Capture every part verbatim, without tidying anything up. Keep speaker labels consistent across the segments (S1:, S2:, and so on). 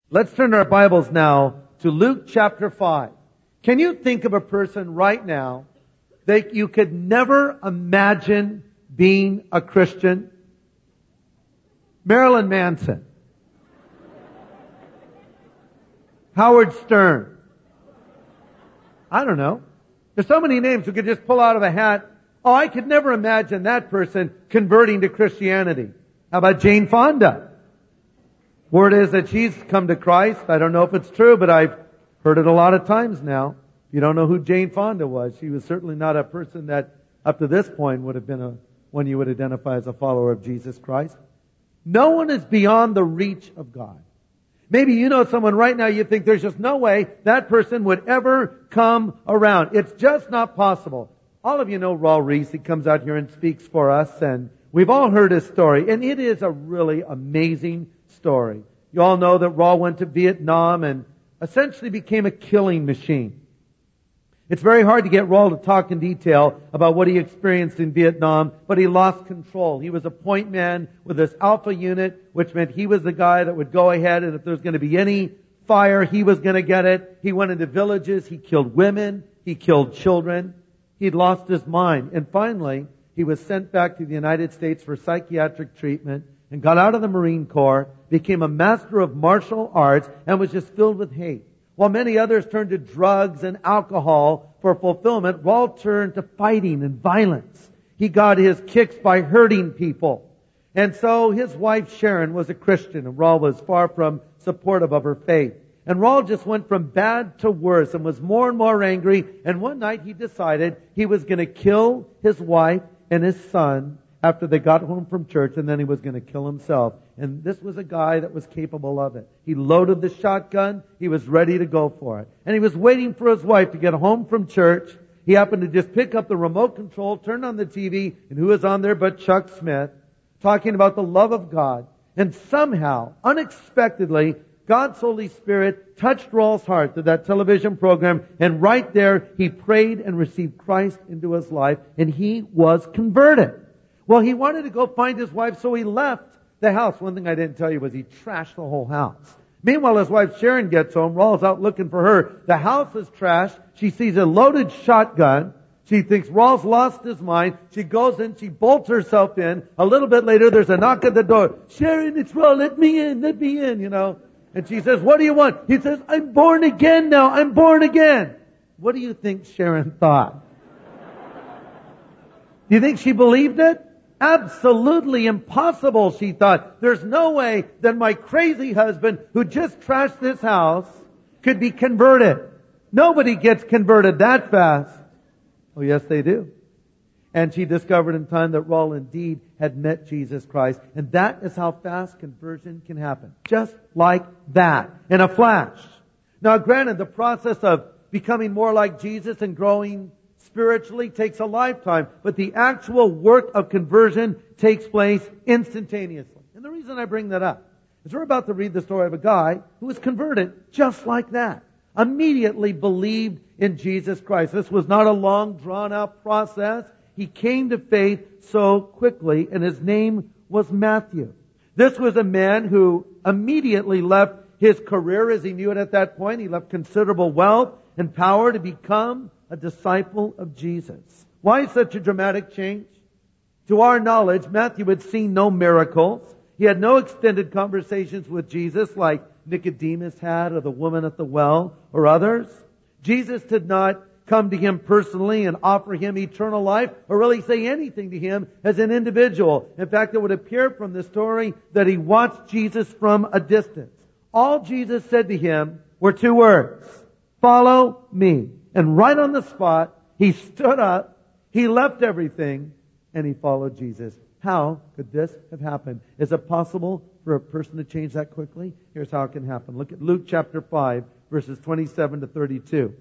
S1: Let's turn our Bibles now to Luke chapter five. Can you think of a person right now that you could never imagine being a Christian? Marilyn Manson. Howard Stern. I don't know. There's so many names we could just pull out of a hat. Oh, I could never imagine that person converting to Christianity. How about Jane Fonda? Word is that she's come to Christ. I don't know if it's true, but I've heard it a lot of times now. If you don't know who Jane Fonda was, she was certainly not a person that up to this point would have been a one you would identify as a follower of Jesus Christ. No one is beyond the reach of God. Maybe you know someone right now you think there's just no way that person would ever come around. It's just not possible. All of you know Raul Reese. He comes out here and speaks for us, and we've all heard his story, and it is a really amazing story. You all know that Raul went to Vietnam and essentially became a killing machine. It's very hard to get Raul to talk in detail about what he experienced in Vietnam, but he lost control. He was a point man with this Alpha unit, which meant he was the guy that would go ahead, and if there was going to be any fire, he was going to get it. He went into villages, he killed women, he killed children. He'd lost his mind. And finally, he was sent back to the United States for psychiatric treatment and got out of the Marine Corps, became a master of martial arts, and was just filled with hate. While many others turned to drugs and alcohol for fulfillment, Raul turned to fighting and violence. He got his kicks by hurting people. And so his wife Sharon was a Christian, and Raul was far from supportive of her faith. And Raul just went from bad to worse and was more and more angry. And one night he decided he was going to kill his wife and his son after they got home from church, and then he was going to kill himself. And this was a guy that was capable of it. He loaded the shotgun. He was ready to go for it. And he was waiting for his wife to get home from church. He happened to just pick up the remote control, turn on the T V, and who was on there but Chuck Smith, talking about the love of God. And somehow, unexpectedly, God's Holy Spirit touched Raul's heart through that television program, and right there, he prayed and received Christ into his life, and he was converted. Well, he wanted to go find his wife, so he left the house. One thing I didn't tell you was he trashed the whole house. Meanwhile, his wife Sharon gets home. Raul's out looking for her. The house is trashed. She sees a loaded shotgun. She thinks Raul's lost his mind. She goes in. She bolts herself in. A little bit later, there's a knock at the door. Sharon, it's Raul. Let me in. Let me in, you know. And she says, what do you want? He says, I'm born again now. I'm born again. What do you think Sharon thought? Do you think she believed it? Absolutely impossible, she thought. There's no way that my crazy husband, who just trashed this house, could be converted. Nobody gets converted that fast. Oh, yes, they do. And she discovered in time that Raul indeed had met Jesus Christ. And that is how fast conversion can happen. Just like that. In a flash. Now, granted, the process of becoming more like Jesus and growing spiritually takes a lifetime, but the actual work of conversion takes place instantaneously. And the reason I bring that up is we're about to read the story of a guy who was converted just like that. Immediately believed in Jesus Christ. This was not a long, drawn-out process. He came to faith so quickly, and his name was Matthew. This was a man who immediately left his career as he knew it at that point. He left considerable wealth and power to become a disciple of Jesus. Why such a dramatic change? To our knowledge, Matthew had seen no miracles. He had no extended conversations with Jesus like Nicodemus had, or the woman at the well, or others. Jesus did not come to him personally and offer him eternal life, or really say anything to him as an individual. In fact, it would appear from the story that he watched Jesus from a distance. All Jesus said to him were two words: follow me. And right on the spot, he stood up, he left everything, and he followed Jesus. How could this have happened? Is it possible for a person to change that quickly? Here's how it can happen. Look at Luke chapter five, verses twenty-seven to thirty-two.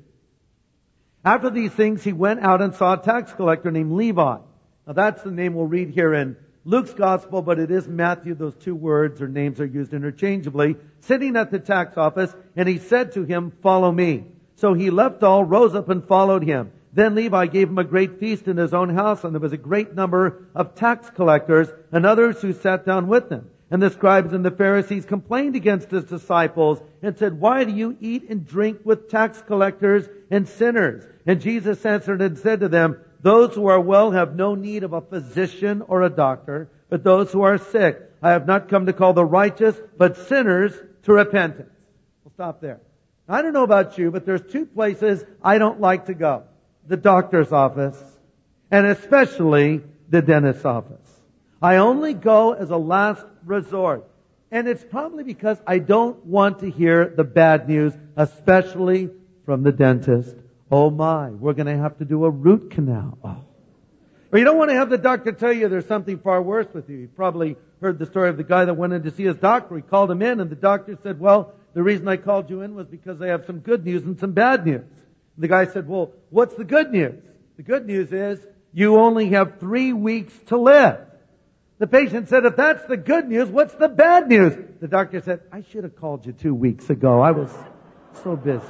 S1: After these things, he went out and saw a tax collector named Levi. Now that's the name we'll read here in Luke's gospel, but it is Matthew. Those two words or names are used interchangeably. Sitting at the tax office, and he said to him, follow me. So he left all, rose up, and followed him. Then Levi gave him a great feast in his own house, and there was a great number of tax collectors and others who sat down with them. And the scribes and the Pharisees complained against his disciples and said, "Why do you eat and drink with tax collectors and sinners?" And Jesus answered and said to them, "Those who are well have no need of a physician or a doctor, but those who are sick. I have not come to call the righteous, but sinners to repentance." We'll stop there. I don't know about you, but there's two places I don't like to go. The doctor's office, and especially the dentist's office. I only go as a last resort. And it's probably because I don't want to hear the bad news, especially from the dentist. "Oh my, we're going to have to do a root canal." Oh. Or you don't want to have the doctor tell you there's something far worse with you. You've probably heard the story of the guy that went in to see his doctor. He called him in and the doctor said, "Well, the reason I called you in was because I have some good news and some bad news." And the guy said, "Well, what's the good news?" "The good news is you only have three weeks to live." The patient said, "If that's the good news, what's the bad news?" The doctor said, "I should have called you two weeks ago. I was so busy."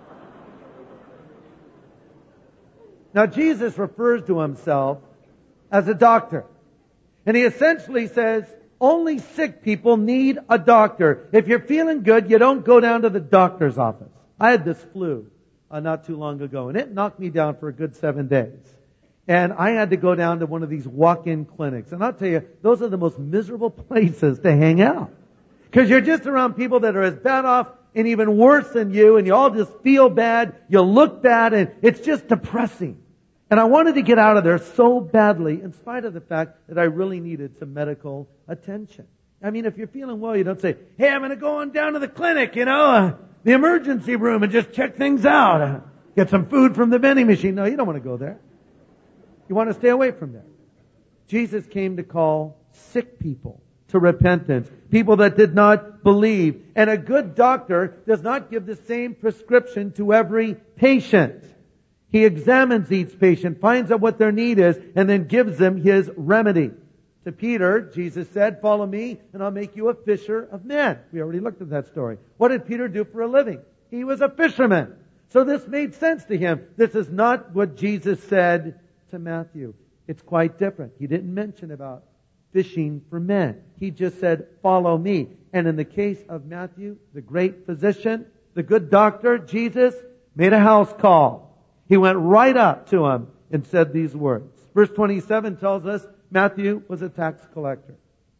S1: Now, Jesus refers to himself as a doctor. And he essentially says, only sick people need a doctor. If you're feeling good, you don't go down to the doctor's office. I had this flu uh, not too long ago, and it knocked me down for a good seven days. And I had to go down to one of these walk-in clinics. And I'll tell you, those are the most miserable places to hang out. Because you're just around people that are as bad off and even worse than you, and you all just feel bad, you look bad, and it's just depressing. And I wanted to get out of there so badly, in spite of the fact that I really needed some medical attention. I mean, if you're feeling well, you don't say, "Hey, I'm going to go on down to the clinic, you know, uh, the emergency room and just check things out. Uh, get some food from the vending machine." No, you don't want to go there. You want to stay away from there. Jesus came to call sick people to repentance, people that did not believe. And a good doctor does not give the same prescription to every patient. He examines each patient, finds out what their need is, and then gives them his remedy. To Peter, Jesus said, "Follow me, and I'll make you a fisher of men." We already looked at that story. What did Peter do for a living? He was a fisherman. So this made sense to him. This is not what Jesus said to Matthew. It's quite different. He didn't mention about fishing for men. He just said, "Follow me." And in the case of Matthew, the great physician, the good doctor, Jesus made a house call. He went right up to him and said these words. Verse twenty-seven tells us Matthew was a tax collector.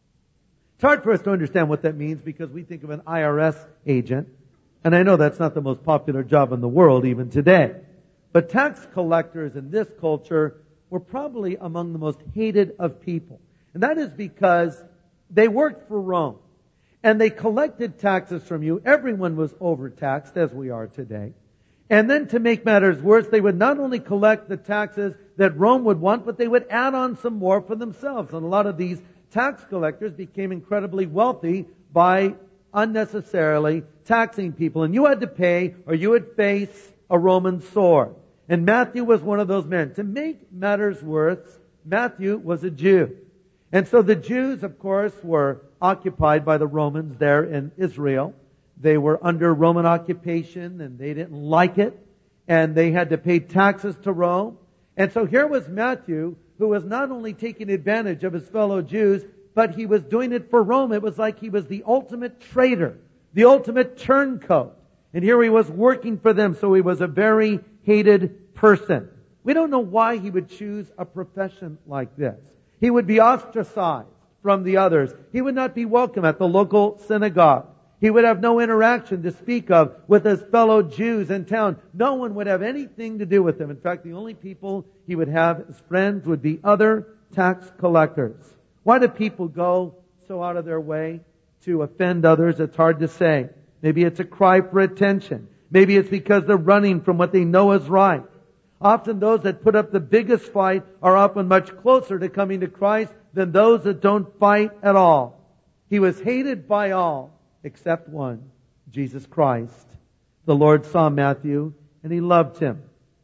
S1: It's hard for us to understand what that means because we think of an I R S agent. And I know that's not the most popular job in the world even today. But tax collectors in this culture were probably among the most hated of people. And that is because they worked for Rome. And they collected taxes from you. Everyone was overtaxed, as we are today. And then to make matters worse, they would not only collect the taxes that Rome would want, but they would add on some more for themselves. And a lot of these tax collectors became incredibly wealthy by unnecessarily taxing people. And you had to pay or you would face a Roman sword. And Matthew was one of those men. To make matters worse, Matthew was a Jew. And so the Jews, of course, were occupied by the Romans there in Israel. They were under Roman occupation and they didn't like it. And they had to pay taxes to Rome. And so here was Matthew, who was not only taking advantage of his fellow Jews, but he was doing it for Rome. It was like he was the ultimate traitor, the ultimate turncoat. And here he was working for them, so he was a very hated person. We don't know why he would choose a profession like this. He would be ostracized from the others. He would not be welcome at the local synagogue. He would have no interaction to speak of with his fellow Jews in town. No one would have anything to do with him. In fact, the only people he would have as friends would be other tax collectors. Why do people go so out of their way to offend others? It's hard to say. Maybe it's a cry for attention. Maybe it's because they're running from what they know is right. Often those that put up the biggest fight are often much closer to coming to Christ than those that don't fight at all. He was hated by all except one, Jesus Christ. The Lord saw Matthew and He loved him.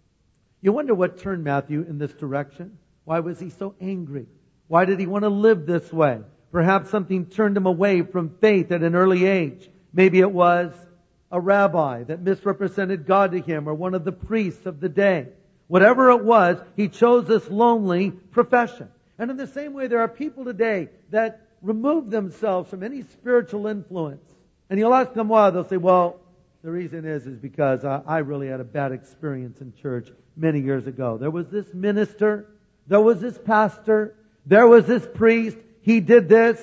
S1: You wonder what turned Matthew in this direction? Why was he so angry? Why did he want to live this way? Perhaps something turned him away from faith at an early age. Maybe it was a rabbi that misrepresented God to him or one of the priests of the day. Whatever it was, he chose this lonely profession. And in the same way, there are people today that remove themselves from any spiritual influence. And you'll ask them why. They'll say, well, the reason is, is because I, I really had a bad experience in church many years ago. There was this minister, there was this pastor, there was this priest, he did this,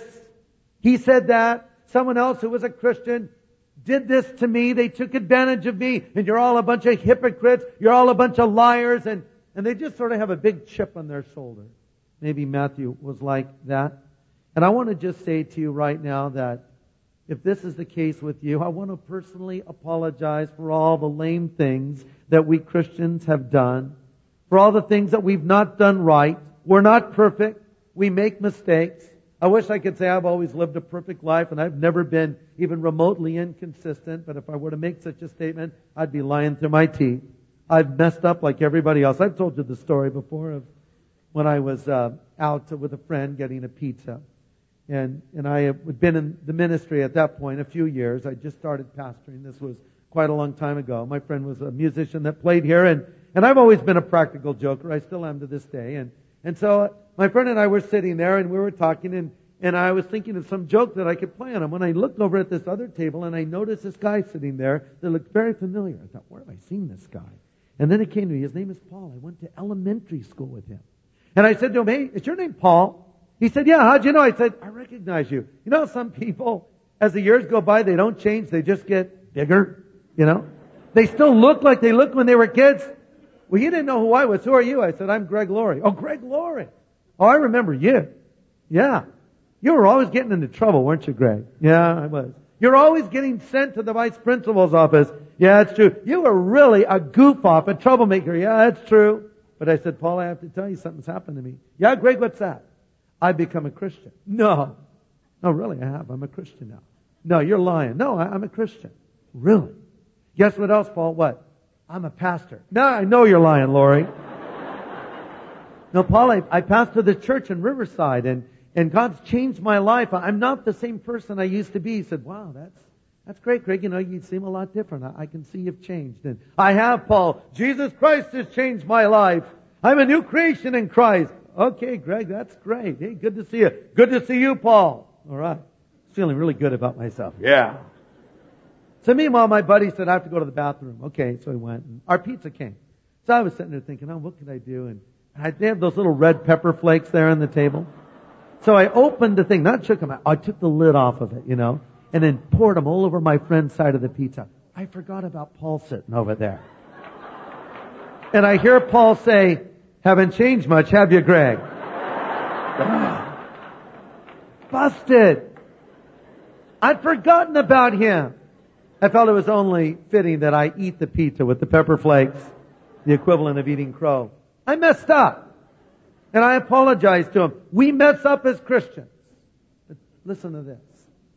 S1: he said that, someone else who was a Christian did this to me, they took advantage of me, and you're all a bunch of hypocrites, you're all a bunch of liars, and, and they just sort of have a big chip on their shoulder. Maybe Matthew was like that. And I want to just say to you right now that if this is the case with you, I want to personally apologize for all the lame things that we Christians have done, for all the things that we've not done right. We're not perfect. We make mistakes. I wish I could say I've always lived a perfect life and I've never been even remotely inconsistent, but if I were to make such a statement, I'd be lying through my teeth. I've messed up like everybody else. I've told you the story before of when I was uh, out with a friend getting a pizza. And and I had been in the ministry at that point a few years. I just started pastoring. This was quite a long time ago. My friend was a musician that played here, and, and I've always been a practical joker. I still am to this day. And and so my friend and I were sitting there, and we were talking, and, and I was thinking of some joke that I could play on him. When I looked over at this other table, and I noticed this guy sitting there that looked very familiar. I thought, where have I seen this guy? And then it came to me. His name is Paul. I went to elementary school with him. And I said to him, hey, is your name Paul? He said, yeah, how'd you know? I said, I recognize you. You know, some people, as the years go by, they don't change. They just get bigger, you know. They still look like they looked when they were kids. Well, you didn't know who I was. Who are you? I said, I'm Greg Laurie. Oh, Greg Laurie. Oh, I remember you. Yeah. You were always getting into trouble, weren't you, Greg? Yeah, I was. You're always getting sent to the vice principal's office. Yeah, that's true. You were really a goof off, a troublemaker. Yeah, that's true. But I said, Paul, I have to tell you something's happened to me. Yeah, Greg, what's that? I've become a Christian. No. No, really, I have. I'm a Christian now. No, you're lying. No, I, I'm a Christian. Really? Guess what else, Paul? What? I'm a pastor. No, I know you're lying, Laurie. No, Paul, I, I pastor the church in Riverside, and, and God's changed my life. I'm not the same person I used to be. He said, wow, that's that's great, Greg. You know, you seem a lot different. I, I can see you've changed. And I have, Paul. Jesus Christ has changed my life. I'm a new creation in Christ. Okay, Greg, that's great. Hey, good to see you. Good to see you, Paul. All right. Feeling really good about myself. Yeah. So meanwhile, my buddy said, I have to go to the bathroom. Okay, so he went, and our pizza came. So I was sitting there thinking, oh, what can I do? And I, they have those little red pepper flakes there on the table. So I opened the thing, not shook them out. I took the lid off of it, you know, and then poured them all over my friend's side of the pizza. I forgot about Paul sitting over there. And I hear Paul say, haven't changed much, have you, Greg? Busted. I'd forgotten about him. I felt it was only fitting that I eat the pizza with the pepper flakes, the equivalent of eating crow. I messed up. And I apologize to him. We mess up as Christians. But listen to this.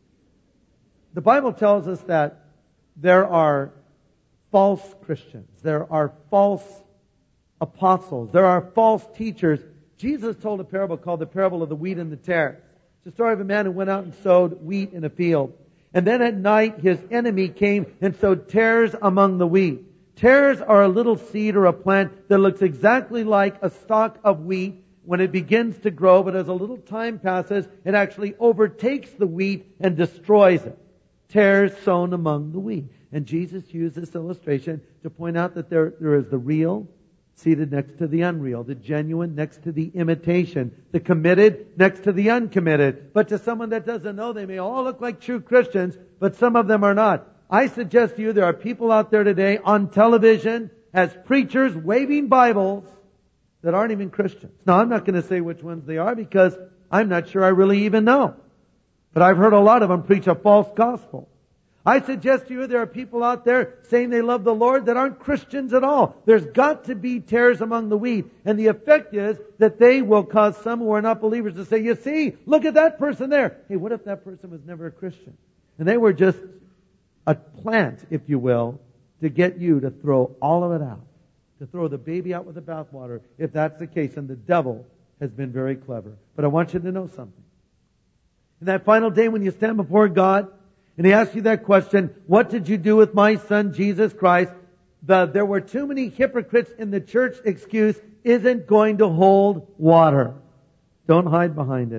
S1: The Bible tells us that there are false Christians. There are false apostles. There are false teachers. Jesus told a parable called the parable of the wheat and the tares. It's the story of a man who went out and sowed wheat in a field. And then at night his enemy came and sowed tares among the wheat. Tares are a little seed or a plant that looks exactly like a stalk of wheat when it begins to grow, but as a little time passes, it actually overtakes the wheat and destroys it. Tares sown among the wheat. And Jesus used this illustration to point out that there, there is the real seated next to the unreal, the genuine next to the imitation, the committed next to the uncommitted. But to someone that doesn't know, they may all look like true Christians, but some of them are not. I suggest to you there are people out there today on television as preachers waving Bibles that aren't even Christians. Now, I'm not going to say which ones they are because I'm not sure I really even know. But I've heard a lot of them preach a false gospel. I suggest to you there are people out there saying they love the Lord that aren't Christians at all. There's got to be tares among the wheat. And the effect is that they will cause some who are not believers to say, you see, look at that person there. Hey, what if that person was never a Christian? And they were just a plant, if you will, to get you to throw all of it out. To throw the baby out with the bathwater, if that's the case. And the devil has been very clever. But I want you to know something. In that final day when you stand before God, and He asks you that question, what did you do with my son Jesus Christ? The, there were too many hypocrites in the church excuse isn't going to hold water. Don't hide behind it.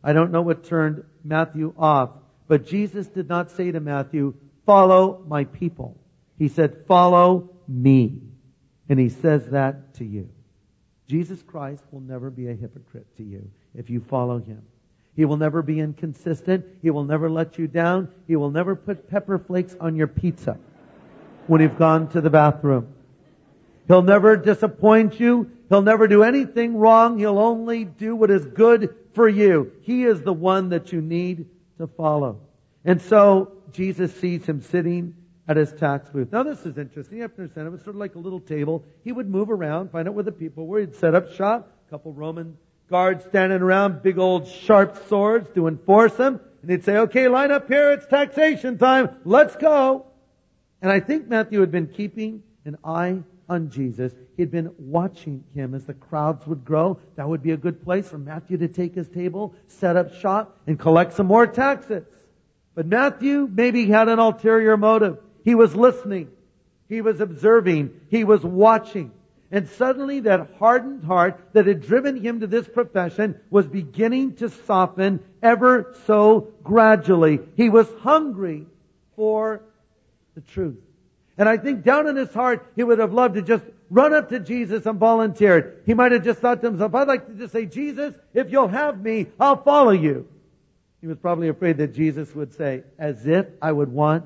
S1: I don't know what turned Matthew off, but Jesus did not say to Matthew, follow my people. He said, follow me. And He says that to you. Jesus Christ will never be a hypocrite to you if you follow Him. He will never be inconsistent. He will never let you down. He will never put pepper flakes on your pizza when you've gone to the bathroom. He'll never disappoint you. He'll never do anything wrong. He'll only do what is good for you. He is the one that you need to follow. And so Jesus sees him sitting at his tax booth. Now this is interesting. You have to understand, it was sort of like a little table. He would move around, find out where the people were. He'd set up shop. A couple Roman guards standing around, big old sharp swords to enforce them. And he'd say, okay, line up here. It's taxation time. Let's go. And I think Matthew had been keeping an eye on Jesus. He'd been watching him as the crowds would grow. That would be a good place for Matthew to take his table, set up shop, and collect some more taxes. But Matthew maybe had an ulterior motive. He was listening. He was observing. He was watching. And suddenly that hardened heart that had driven him to this profession was beginning to soften ever so gradually. He was hungry for the truth. And I think down in his heart, he would have loved to just run up to Jesus and volunteer. He might have just thought to himself, I'd like to just say, Jesus, if you'll have me, I'll follow you. He was probably afraid that Jesus would say, as if I would want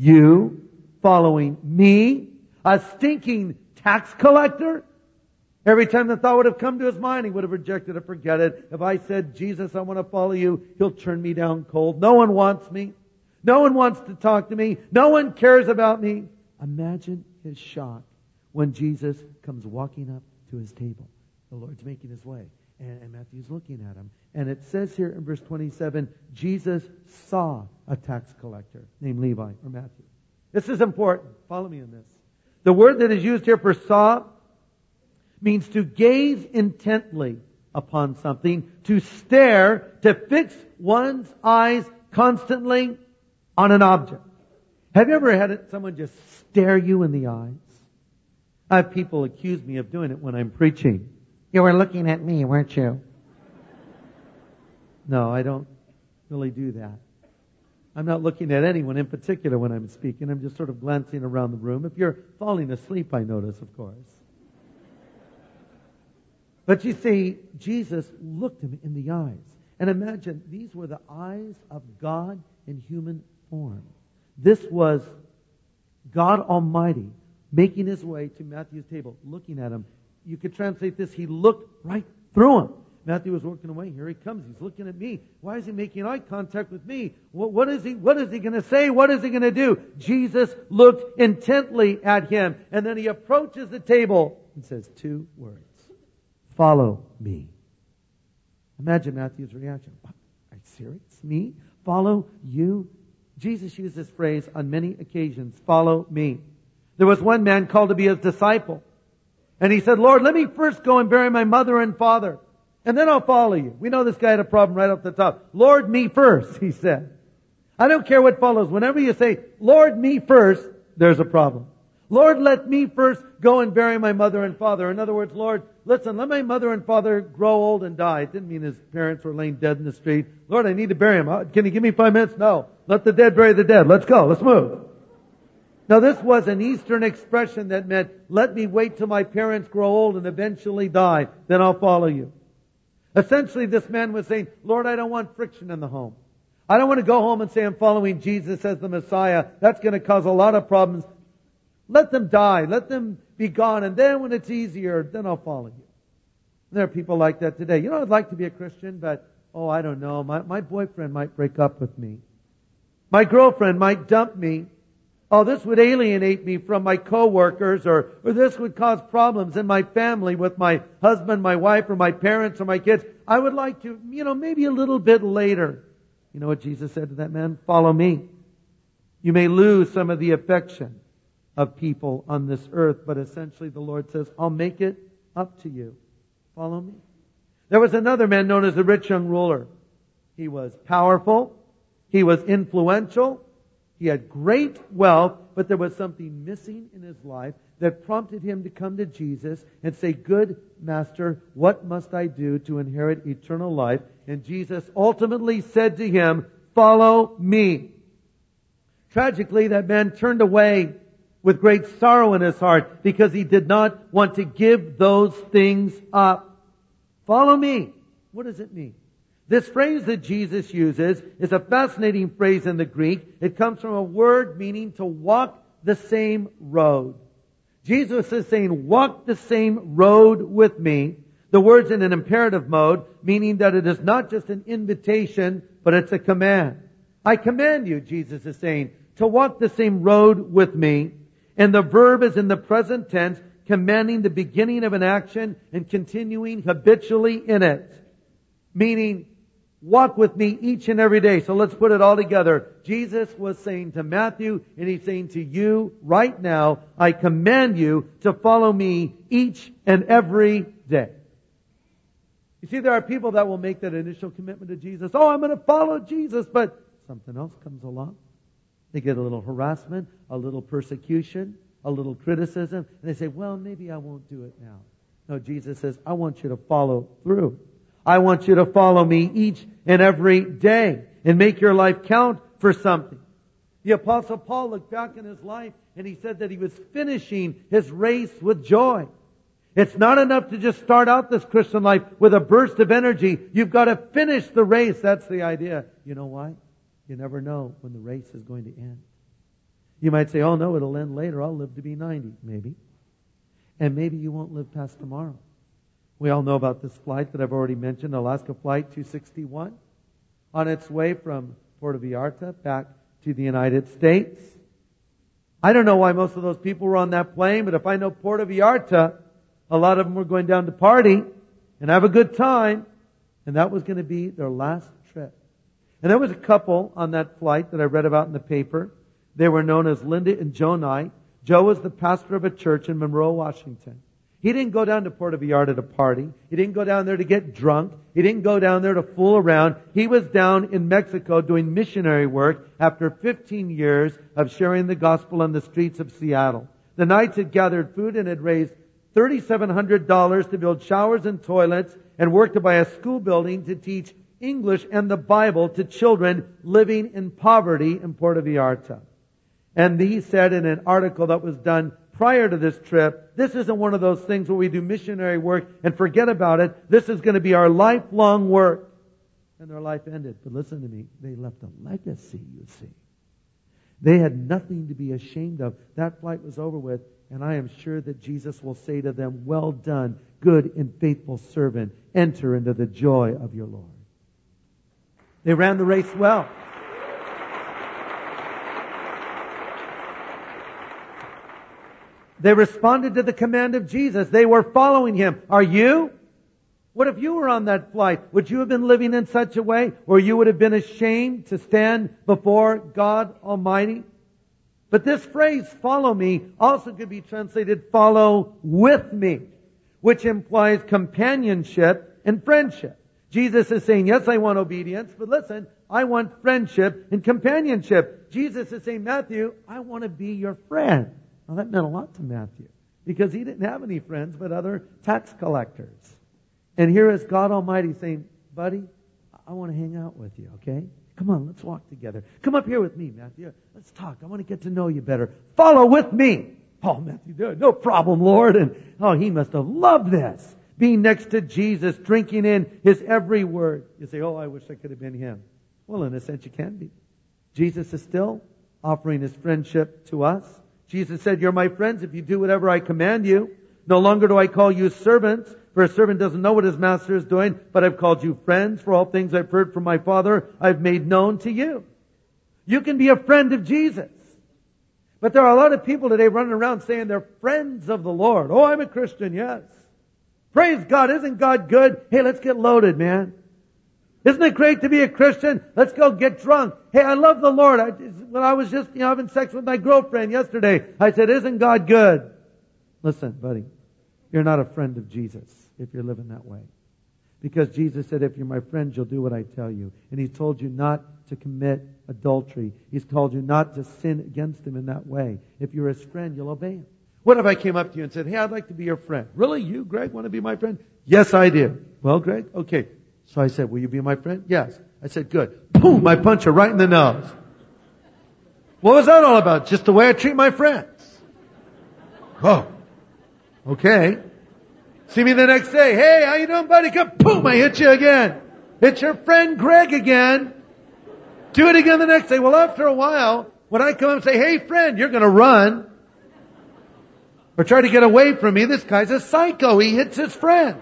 S1: you following me, a stinking tax collector. Every time the thought would have come to his mind, he would have rejected it, forget it. If I said, Jesus, I want to follow you, He'll turn me down cold. No one wants me. No one wants to talk to me. No one cares about me. Imagine his shock when Jesus comes walking up to his table. The Lord's making his way. And, and Matthew's looking at him. And it says here in verse twenty-seven, Jesus saw a tax collector named Levi, or Matthew. This is important. Follow me in this. The word that is used here for saw means to gaze intently upon something, to stare, to fix one's eyes constantly on an object. Have you ever had it, someone just stare you in the eyes? I have people accuse me of doing it when I'm preaching. You were looking at me, weren't you? No, I don't really do that. I'm not looking at anyone in particular when I'm speaking. I'm just sort of glancing around the room. If you're falling asleep, I notice, of course. But you see, Jesus looked him in the eyes. And imagine, these were the eyes of God in human form. This was God Almighty making His way to Matthew's table, looking at him. You could translate this, He looked right through him. Matthew was working away. Here he comes. He's looking at me. Why is he making eye contact with me? What, what is he, what is he going to say? What is he going to do? Jesus looked intently at him. And then he approaches the table and says two words. Follow me. Imagine Matthew's reaction. What? Are you serious? Me? Follow you? Jesus used this phrase on many occasions. Follow me. There was one man called to be His disciple. And he said, Lord, let me first go and bury my mother and father. And then I'll follow you. We know this guy had a problem right off the top. Lord, me first, he said. I don't care what follows. Whenever you say, Lord, me first, there's a problem. Lord, let me first go and bury my mother and father. In other words, Lord, listen, let my mother and father grow old and die. It didn't mean his parents were laying dead in the street. Lord, I need to bury him. Can you give me five minutes? No. Let the dead bury the dead. Let's go. Let's move. Now this was an Eastern expression that meant, let me wait till my parents grow old and eventually die. Then I'll follow you. Essentially, this man was saying, Lord, I don't want friction in the home. I don't want to go home and say I'm following Jesus as the Messiah. That's going to cause a lot of problems. Let them die. Let them be gone. And then when it's easier, then I'll follow you. And there are people like that today. You know, I'd like to be a Christian, but, oh, I don't know. My, my boyfriend might break up with me. My girlfriend might dump me. Oh, this would alienate me from my coworkers, or, or this would cause problems in my family with my husband, my wife, or my parents, or my kids. I would like to, you know, maybe a little bit later. You know what Jesus said to that man? Follow me. You may lose some of the affection of people on this earth, but essentially the Lord says, I'll make it up to you. Follow me. There was another man known as the rich young ruler. He was powerful. He was influential. He had great wealth, but there was something missing in his life that prompted him to come to Jesus and say, "Good Master, what must I do to inherit eternal life?" And Jesus ultimately said to him, "Follow me." Tragically, that man turned away with great sorrow in his heart because he did not want to give those things up. Follow me. What does it mean? This phrase that Jesus uses is a fascinating phrase in the Greek. It comes from a word meaning to walk the same road. Jesus is saying, walk the same road with me. The word's in an imperative mode, meaning that it is not just an invitation, but it's a command. I command you, Jesus is saying, to walk the same road with me. And the verb is in the present tense, commanding the beginning of an action and continuing habitually in it. Meaning, walk with me each and every day. So let's put it all together. Jesus was saying to Matthew, and He's saying to you right now, I command you to follow me each and every day. You see, there are people that will make that initial commitment to Jesus. Oh, I'm going to follow Jesus, but something else comes along. They get a little harassment, a little persecution, a little criticism, and they say, well, maybe I won't do it now. No, Jesus says, I want you to follow through. I want you to follow me each and every day and make your life count for something. The Apostle Paul looked back in his life and he said that he was finishing his race with joy. It's not enough to just start out this Christian life with a burst of energy. You've got to finish the race. That's the idea. You know why? You never know when the race is going to end. You might say, oh no, it'll end later. I'll live to be ninety. Maybe. And maybe you won't live past tomorrow. We all know about this flight that I've already mentioned, Alaska Flight two sixty-one, on its way from Puerto Vallarta back to the United States. I don't know why most of those people were on that plane, but if I know Puerto Vallarta, a lot of them were going down to party and have a good time, and that was going to be their last trip. And there was a couple on that flight that I read about in the paper. They were known as Linda and Joe Knight. Joe was the pastor of a church in Monroe, Washington. He didn't go down to Puerto Vallarta to party. He didn't go down there to get drunk. He didn't go down there to fool around. He was down in Mexico doing missionary work after fifteen years of sharing the gospel on the streets of Seattle. The Knights had gathered food and had raised three thousand seven hundred dollars to build showers and toilets and worked to buy a school building to teach English and the Bible to children living in poverty in Puerto Vallarta. And he said in an article that was done prior to this trip, this isn't one of those things where we do missionary work and forget about it. This is going to be our lifelong work. And their life ended. But listen to me. They left a legacy, you see. They had nothing to be ashamed of. That flight was over with. And I am sure that Jesus will say to them, well done, good and faithful servant. Enter into the joy of your Lord. They ran the race well. They responded to the command of Jesus. They were following Him. Are you? What if you were on that flight? Would you have been living in such a way where you would have been ashamed to stand before God Almighty? But this phrase, follow me, also could be translated follow with me, which implies companionship and friendship. Jesus is saying, yes, I want obedience, but listen, I want friendship and companionship. Jesus is saying, Matthew, I want to be your friend. Now that meant a lot to Matthew because he didn't have any friends but other tax collectors. And here is God Almighty saying, buddy, I want to hang out with you, okay? Come on, let's walk together. Come up here with me, Matthew. Let's talk. I want to get to know you better. Follow with me. Oh, Matthew, no problem, Lord. And oh, he must have loved this. Being next to Jesus, drinking in His every word. You say, oh, I wish I could have been him. Well, in a sense, you can be. Jesus is still offering His friendship to us. Jesus said, you're my friends if you do whatever I command you. No longer do I call you servants, for a servant doesn't know what his master is doing, but I've called you friends, for all things I've heard from my Father, I've made known to you. You can be a friend of Jesus. But there are a lot of people today running around saying they're friends of the Lord. Oh, I'm a Christian, yes. Praise God. Isn't God good? Hey, let's get loaded, man. Isn't it great to be a Christian? Let's go get drunk. Hey, I love the Lord. I, when I was just, you know, having sex with my girlfriend yesterday, I said, isn't God good? Listen, buddy, you're not a friend of Jesus if you're living that way. Because Jesus said, if you're my friend, you'll do what I tell you. And He told you not to commit adultery. He's told you not to sin against Him in that way. If you're His friend, you'll obey Him. What if I came up to you and said, hey, I'd like to be your friend? Really? You, Greg, want to be my friend? Yes, I do. Well, Greg, okay. So I said, will you be my friend? Yes. I said, good. Boom! I punch her right in the nose. What was that all about? Just the way I treat my friends. Oh. Okay. See me the next day. Hey, how you doing, buddy? Come, boom! I hit you again. It's your friend Greg again. Do it again the next day. Well, after a while, when I come up and say, hey, friend, you're going to run or try to get away from me, this guy's a psycho. He hits his friends.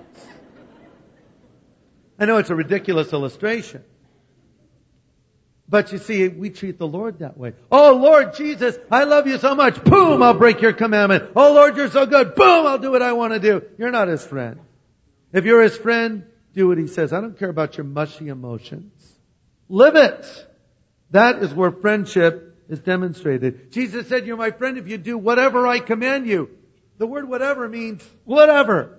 S1: I know it's a ridiculous illustration. But you see, we treat the Lord that way. Oh, Lord Jesus, I love you so much. Boom, I'll break your commandment. Oh, Lord, you're so good. Boom, I'll do what I want to do. You're not His friend. If you're His friend, do what He says. I don't care about your mushy emotions. Live it. That is where friendship is demonstrated. Jesus said, you're my friend if you do whatever I command you. The word whatever means whatever.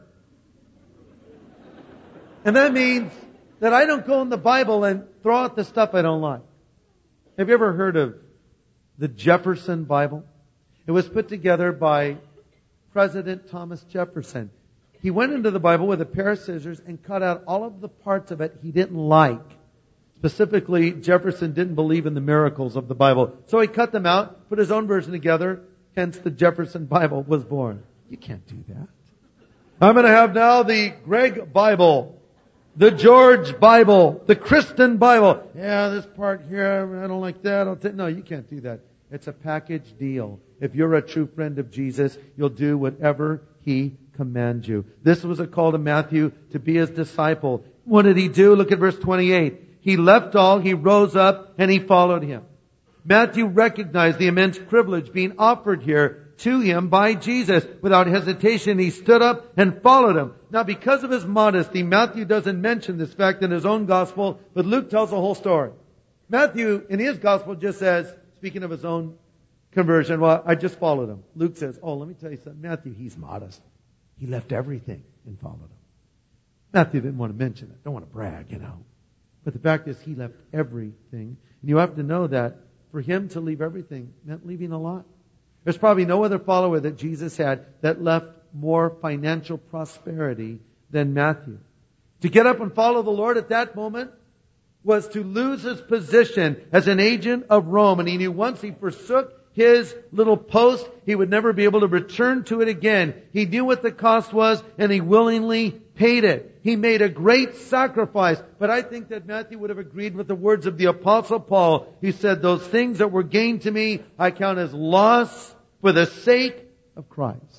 S1: And that means that I don't go in the Bible and throw out the stuff I don't like. Have you ever heard of the Jefferson Bible? It was put together by President Thomas Jefferson. He went into the Bible with a pair of scissors and cut out all of the parts of it he didn't like. Specifically, Jefferson didn't believe in the miracles of the Bible. So he cut them out, put his own version together, hence the Jefferson Bible was born. You can't do that. I'm going to have now the Greg Bible, the George Bible, the Kristen Bible. Yeah, this part here, I don't like that. I'll t-. No, you can't do that. It's a package deal. If you're a true friend of Jesus, you'll do whatever He commands you. This was a call to Matthew to be His disciple. What did he do? Look at verse twenty-eight. He left all, he rose up, and he followed Him. Matthew recognized the immense privilege being offered here to him by Jesus. Without hesitation, he stood up and followed Him. Now, because of his modesty, Matthew doesn't mention this fact in his own gospel, but Luke tells the whole story. Matthew, in his gospel, just says, speaking of his own conversion, well, I just followed Him. Luke says, oh, let me tell you something. Matthew, he's modest. He left everything and followed Him. Matthew didn't want to mention it. Don't want to brag, you know. But the fact is, he left everything. And you have to know that for him to leave everything meant leaving a lot. There's probably no other follower that Jesus had that left more financial prosperity than Matthew. To get up and follow the Lord at that moment was to lose his position as an agent of Rome. And he knew once he forsook his little post, he would never be able to return to it again. He knew what the cost was, and he willingly paid it. He made a great sacrifice. But I think that Matthew would have agreed with the words of the Apostle Paul. He said, those things that were gained to me, I count as loss for the sake of Christ.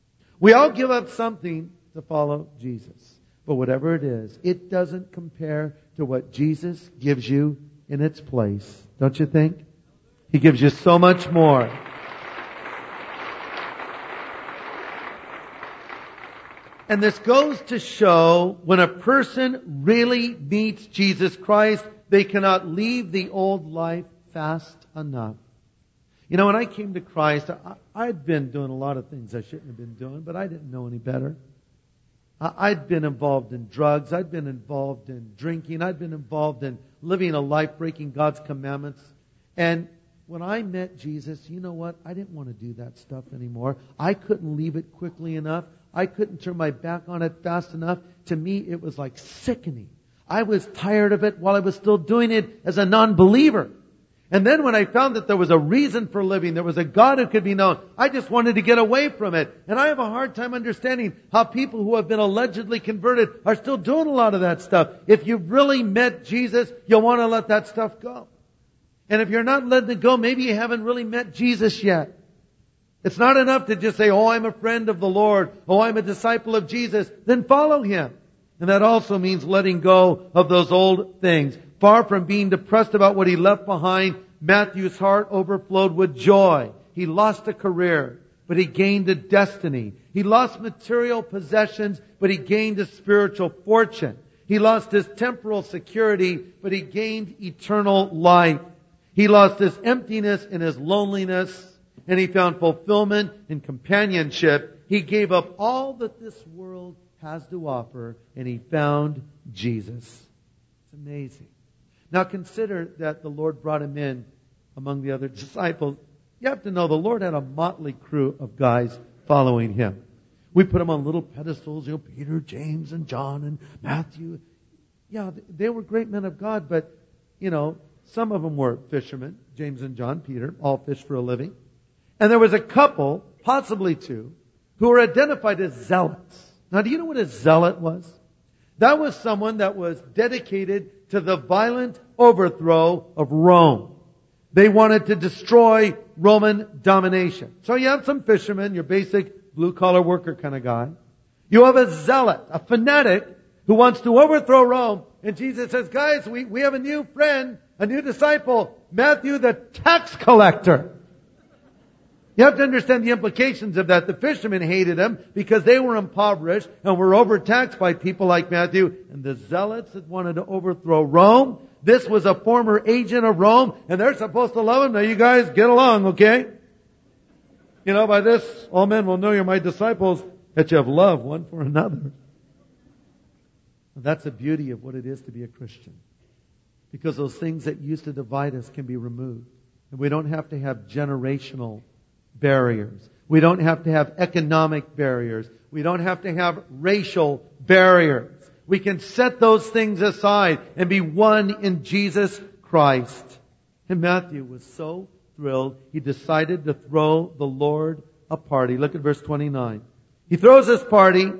S1: We all give up something to follow Jesus. But whatever it is, it doesn't compare to what Jesus gives you in its place. Don't you think? He gives you so much more. And this goes to show when a person really meets Jesus Christ, they cannot leave the old life fast enough. You know, when I came to Christ, I, I'd been doing a lot of things I shouldn't have been doing, but I didn't know any better. I, I'd been involved in drugs. I'd been involved in drinking. I'd been involved in living a life breaking God's commandments. And when I met Jesus, you know what? I didn't want to do that stuff anymore. I couldn't leave it quickly enough. I couldn't turn my back on it fast enough. To me, it was like sickening. I was tired of it while I was still doing it as a non-believer. And then when I found that there was a reason for living, there was a God who could be known, I just wanted to get away from it. And I have a hard time understanding how people who have been allegedly converted are still doing a lot of that stuff. If you've really met Jesus, you'll want to let that stuff go. And if you're not letting it go, maybe you haven't really met Jesus yet. It's not enough to just say, oh, I'm a friend of the Lord. Oh, I'm a disciple of Jesus. Then follow Him. And that also means letting go of those old things. Far from being depressed about what he left behind, Matthew's heart overflowed with joy. He lost a career, but he gained a destiny. He lost material possessions, but he gained a spiritual fortune. He lost his temporal security, but he gained eternal life. He lost his emptiness and his loneliness, and he found fulfillment and companionship. He gave up all that this world has to offer, and he found Jesus. It's amazing. Now consider that the Lord brought him in among the other disciples. You have to know the Lord had a motley crew of guys following him. We put them on little pedestals, you know, Peter, James, and John, and Matthew. Yeah, they were great men of God, but, you know, some of them were fishermen. James and John, Peter, all fish for a living. And there was a couple, possibly two, who were identified as zealots. Now, do you know what a zealot was? That was someone that was dedicated to the violent overthrow of Rome. They wanted to destroy Roman domination. So you have some fishermen, your basic blue-collar worker kind of guy. You have a zealot, a fanatic, who wants to overthrow Rome. And Jesus says, guys, we, we have a new friend, a new disciple, Matthew the tax collector. You have to understand the implications of that. The fishermen hated him because they were impoverished and were overtaxed by people like Matthew. And the zealots that wanted to overthrow Rome, this was a former agent of Rome, and they're supposed to love him. Now you guys get along, okay? You know, by this, all men will know you're my disciples, that you have love one for another. And that's the beauty of what it is to be a Christian. Because those things that used to divide us can be removed. And we don't have to have generational barriers. We don't have to have economic barriers. We don't have to have racial barriers. We can set those things aside and be one in Jesus Christ. And Matthew was so thrilled, he decided to throw the Lord a party. Look at verse twenty-nine. He throws this party,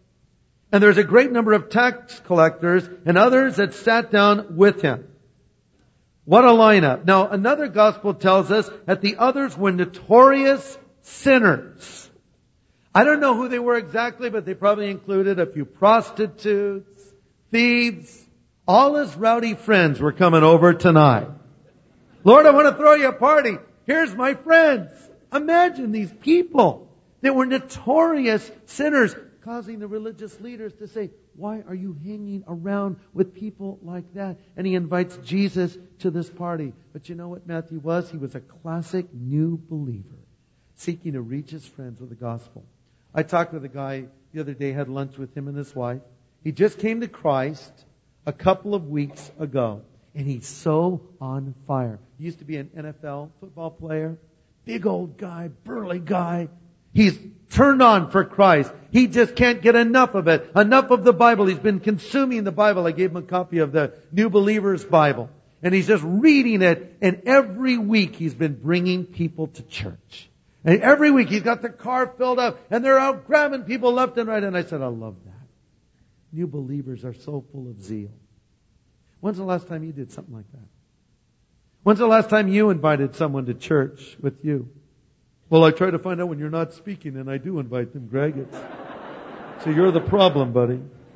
S1: and there's a great number of tax collectors and others that sat down with him. What a lineup. Now, another gospel tells us that the others were notorious sinners. I don't know who they were exactly, but they probably included a few prostitutes, thieves. All his rowdy friends were coming over tonight. Lord, I want to throw you a party. Here's my friends. Imagine these people. They were notorious sinners, causing the religious leaders to say, why are you hanging around with people like that? And he invites Jesus to this party. But you know what Matthew was? He was a classic new believer, seeking to reach his friends with the gospel. I talked with a guy the other day, had lunch with him and his wife. He just came to Christ a couple of weeks ago. And he's so on fire. He used to be an N F L football player. Big old guy, burly guy. He's turned on for Christ. He just can't get enough of it. Enough of the Bible. He's been consuming the Bible. I gave him a copy of the New Believer's Bible. And he's just reading it. And every week he's been bringing people to church. And every week he's got the car filled up. And they're out grabbing people left and right. And I said, I love that. New believers are so full of zeal. When's the last time you did something like that? When's the last time you invited someone to church with you? Well, I try to find out when you're not speaking, and I do invite them, Greg. It's, so you're the problem, buddy.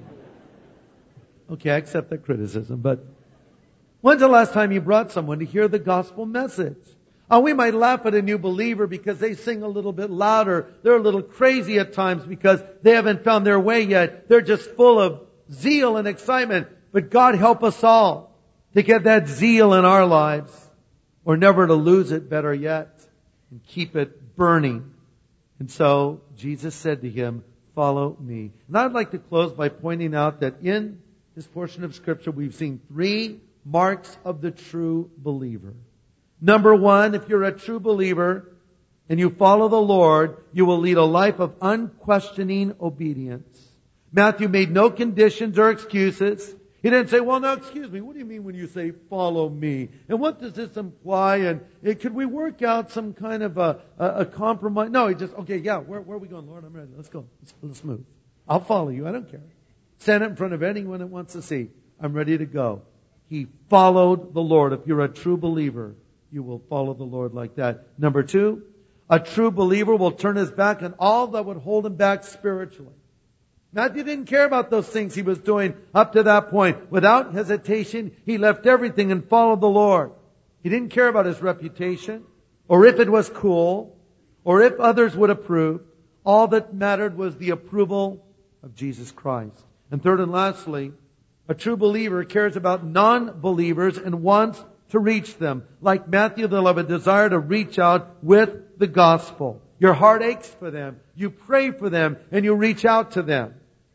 S1: Okay, I accept that criticism, but when's the last time you brought someone to hear the gospel message? Oh, we might laugh at a new believer because they sing a little bit louder. They're a little crazy at times because they haven't found their way yet. They're just full of zeal and excitement. But God help us all to get that zeal in our lives, or never to lose it, better yet, and keep it burning. And so Jesus said to him, follow me. And I'd like to close by pointing out that in this portion of Scripture we've seen three marks of the true believer. Number one, if you're a true believer and you follow the Lord, you will lead a life of unquestioning obedience. Matthew made no conditions or excuses. He didn't say, well, now, excuse me, what do you mean when you say, follow me? And what does this imply? And uh, could we work out some kind of a, a, a compromise? No, he just, okay, yeah, where, where are we going? Lord, I'm ready. Let's go. Let's, let's move. I'll follow you. I don't care. Stand up in front of anyone that wants to see. I'm ready to go. He followed the Lord. If you're a true believer, you will follow the Lord like that. Number two, a true believer will turn his back on all that would hold him back spiritually. Matthew didn't care about those things he was doing up to that point. Without hesitation, he left everything and followed the Lord. He didn't care about his reputation, or if it was cool, or if others would approve. All that mattered was the approval of Jesus Christ. And third and lastly, a true believer cares about non-believers and wants to reach them. Like Matthew, they'll have a desire to reach out with the gospel. Your heart aches for them. You pray for them and you reach out to them.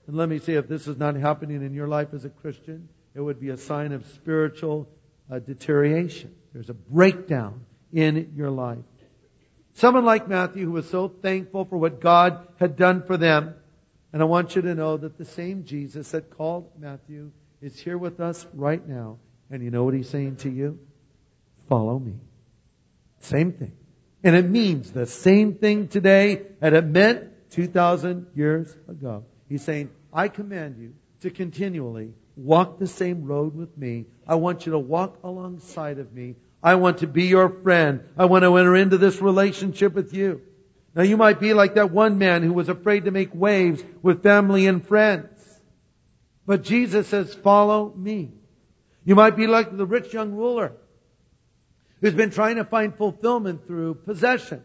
S1: And let me say, if this is not happening in your life as a Christian, it would be a sign of spiritual uh, deterioration. There's a breakdown in your life. Someone like Matthew, who was so thankful for what God had done for them. And I want you to know that the same Jesus that called Matthew is here with us right now. And you know what He's saying to you? Follow me. Same thing. And it means the same thing today that it meant two thousand years ago. He's saying, I command you to continually walk the same road with me. I want you to walk alongside of me. I want to be your friend. I want to enter into this relationship with you. Now you might be like that one man who was afraid to make waves with family and friends. But Jesus says, follow me. You might be like the rich young ruler who's been trying to find fulfillment through possessions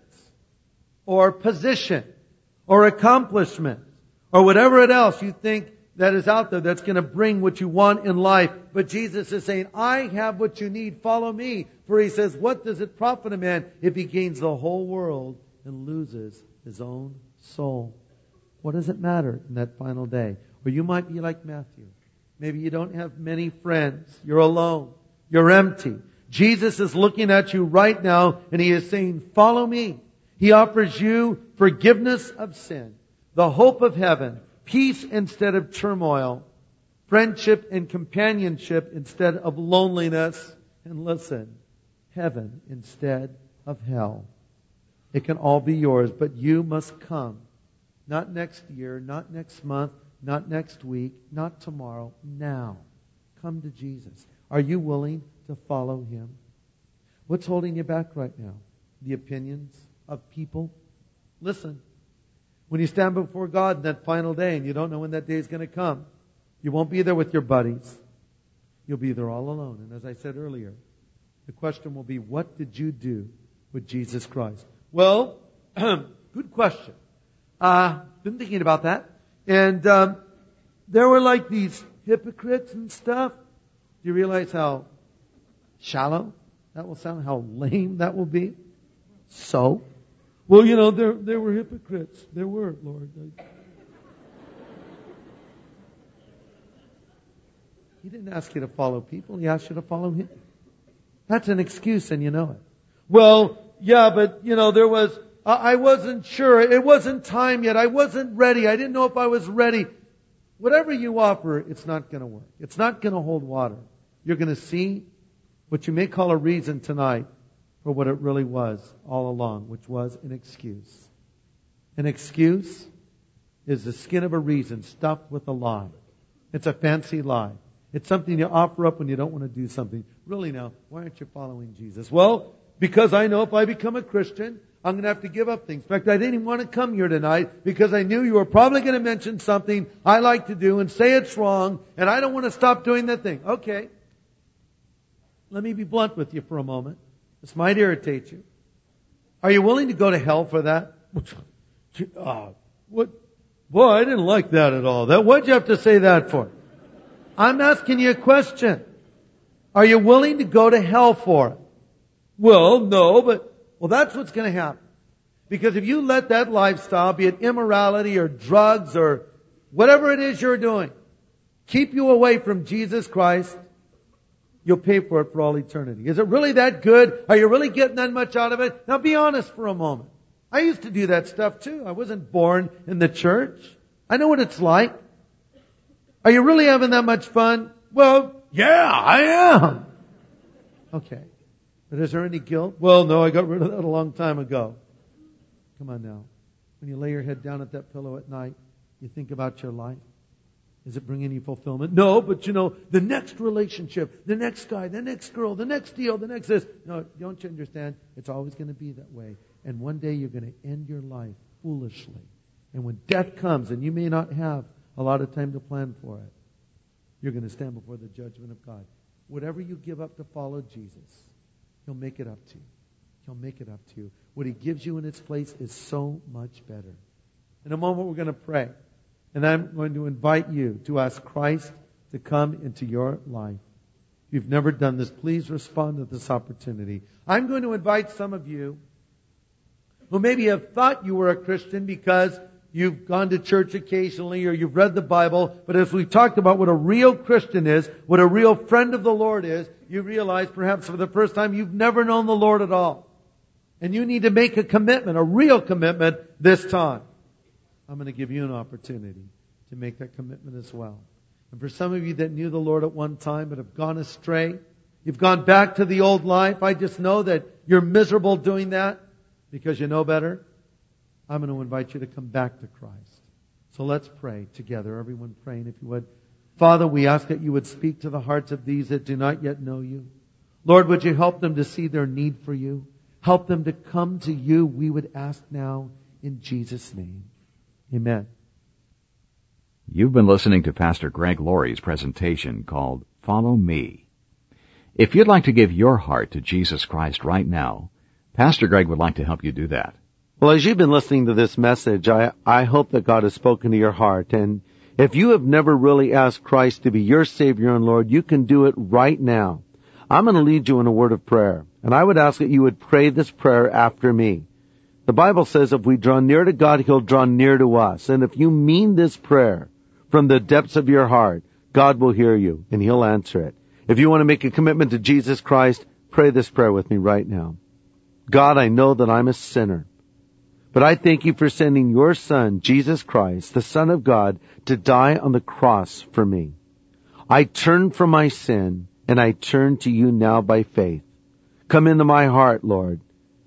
S1: or position or accomplishment or whatever it else you think that is out there that's going to bring what you want in life. But Jesus is saying, I have what you need. Follow me. For He says, what does it profit a man if he gains the whole world and loses his own soul? What does it matter in that final day? Or you might be like Matthew. Maybe you don't have many friends. You're alone. You're empty. Jesus is looking at you right now and He is saying, follow me. He offers you forgiveness of sin, the hope of heaven, peace instead of turmoil, friendship and companionship instead of loneliness, and listen, heaven instead of hell. It can all be yours, but you must come. Not next year, not next month, not next week, not tomorrow, now. Come to Jesus. Are you willing to follow Him? What's holding you back right now? The opinions of people? Listen, when you stand before God in that final day and you don't know when that day is going to come, you won't be there with your buddies. You'll be there all alone. And as I said earlier, the question will be, what did you do with Jesus Christ? Well, good question. Uh, been thinking about that. And um, there were like these hypocrites and stuff. Do you realize how shallow that will sound? How lame that will be? So? Well, you know, there there were hypocrites. There were, Lord. He didn't ask you to follow people. He asked you to follow Him. That's an excuse, and you know it. Well, yeah, but, you know, there was, I wasn't sure. It wasn't time yet. I wasn't ready. I didn't know if I was ready. Whatever you offer, it's not going to work. It's not going to hold water. You're going to see what you may call a reason tonight for what it really was all along, which was an excuse. An excuse is the skin of a reason stuffed with a lie. It's a fancy lie. It's something you offer up when you don't want to do something. Really now, why aren't you following Jesus? Well, because I know if I become a Christian, I'm going to have to give up things. In fact, I didn't even want to come here tonight because I knew you were probably going to mention something I like to do and say it's wrong, and I don't want to stop doing that thing. Okay. Let me be blunt with you for a moment. This might irritate you. Are you willing to go to hell for that? Uh, what? Boy, I didn't like that at all. That, what'd you have to say that for? I'm asking you a question. Are you willing to go to hell for it? Well, no, but, well, that's what's going to happen. Because if you let that lifestyle, be it immorality or drugs or whatever it is you're doing, keep you away from Jesus Christ, you'll pay for it for all eternity. Is it really that good? Are you really getting that much out of it? Now be honest for a moment. I used to do that stuff too. I wasn't born in the church. I know what it's like. Are you really having that much fun? Well, yeah, I am. Okay. But is there any guilt? Well, no, I got rid of that a long time ago. Come on now. When you lay your head down at that pillow at night, you think about your life. Is it bringing you fulfillment? No, but you know, the next relationship, the next guy, the next girl, the next deal, the next this. No, don't you understand? It's always going to be that way. And one day you're going to end your life foolishly. And when death comes, and you may not have a lot of time to plan for it, you're going to stand before the judgment of God. Whatever you give up to follow Jesus, He'll make it up to you. He'll make it up to you. What He gives you in its place is so much better. In a moment we're going to pray. And I'm going to invite you to ask Christ to come into your life. If you've never done this, please respond to this opportunity. I'm going to invite some of you who maybe have thought you were a Christian because you've gone to church occasionally or you've read the Bible, but as we've talked about what a real Christian is, what a real friend of the Lord is, you realize perhaps for the first time you've never known the Lord at all. And you need to make a commitment, a real commitment this time. I'm going to give you an opportunity to make that commitment as well. And for some of you that knew the Lord at one time but have gone astray, you've gone back to the old life, I just know that you're miserable doing that because you know better. I'm going to invite you to come back to Christ. So let's pray together. Everyone praying if you would. Father, we ask that you would speak to the hearts of these that do not yet know you. Lord, would you help them to see their need for you? Help them to come to you, we would ask now in Jesus' name. Amen.
S2: You've been listening to Pastor Greg Laurie's presentation called Follow Me. If you'd like to give your heart to Jesus Christ right now, Pastor Greg would like to help you do that.
S1: Well, as you've been listening to this message, I, I hope that God has spoken to your heart. And if you have never really asked Christ to be your Savior and Lord, you can do it right now. I'm going to lead you in a word of prayer. And I would ask that you would pray this prayer after me. The Bible says if we draw near to God, He'll draw near to us. And if you mean this prayer from the depths of your heart, God will hear you and He'll answer it. If you want to make a commitment to Jesus Christ, pray this prayer with me right now. God, I know that I'm a sinner. But I thank you for sending your Son, Jesus Christ, the Son of God, to die on the cross for me. I turn from my sin and I turn to you now by faith. Come into my heart, Lord.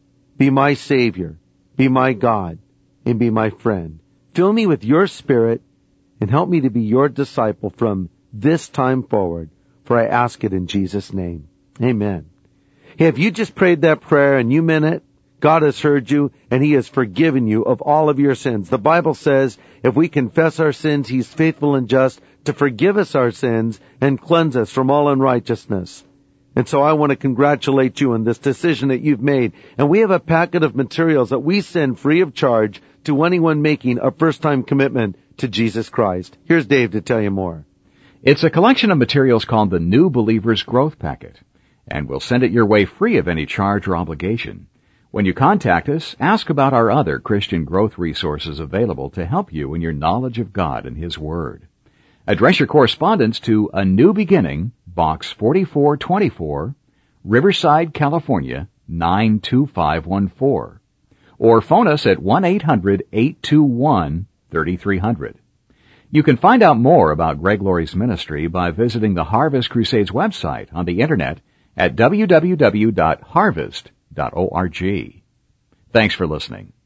S1: Be my Savior, be my God, and be my friend. Fill me with your Spirit and help me to be your disciple from this time forward, for I ask it in Jesus' name. Amen. Hey, if you just prayed that prayer and you meant it, God has heard you and He has forgiven you of all of your sins. The Bible says if we confess our sins, He's faithful and just to forgive us our sins and cleanse us from all unrighteousness. And so I want to congratulate you on this decision that you've made. And we have a packet of materials that we send free of charge to anyone making a first-time commitment to Jesus Christ. Here's Dave to tell you more.
S2: It's a collection of materials called the New Believer's Growth Packet, and we'll send it your way free of any charge or obligation. When you contact us, ask about our other Christian growth resources available to help you in your knowledge of God and His Word. Address your correspondence to A New Beginning, Box forty-four twenty-four, Riverside, California, nine two five one four. Or phone us at one eight hundred eight two one three three zero zero. You can find out more about Greg Laurie's ministry by visiting the Harvest Crusades website on the Internet at w w w dot harvest dot org. Thanks for listening.